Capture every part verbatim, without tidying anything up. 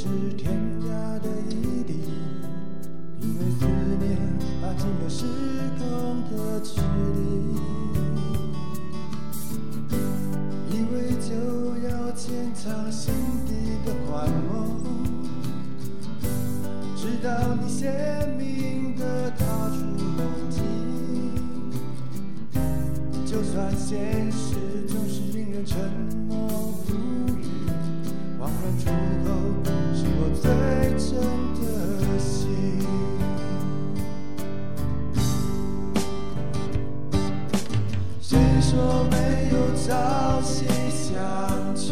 是天涯的异地，因为思念拉近了时空的距离，以为就要牵藏心底的幻梦，直到你鲜明地踏出梦境，就算现实总是令人沉默不语，茫然出口是我最真的心。谁说没有朝夕相聚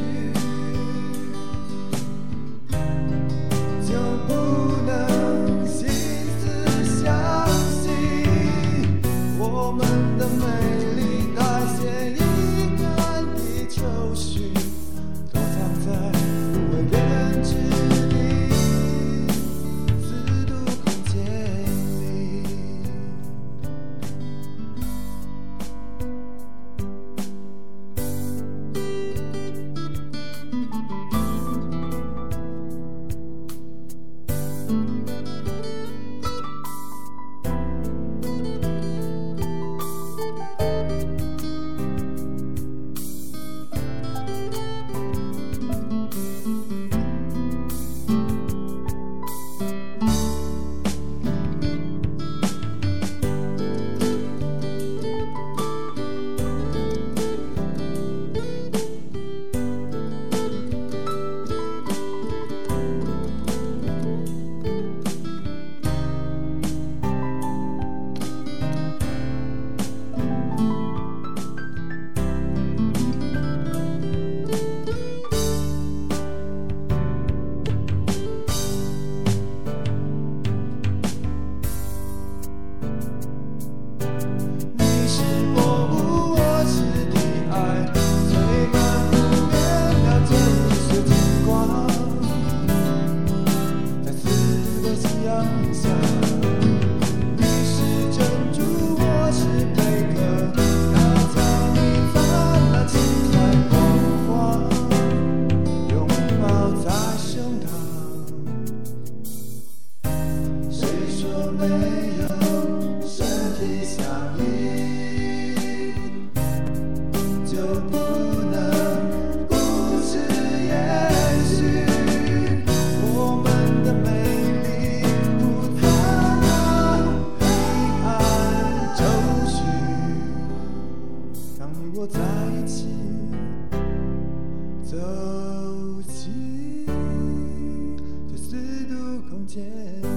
就不能心思相惜？我们的美丽带些遗憾的愁绪，躲藏在无为人知的四度空间里。在一起走进这四度空间。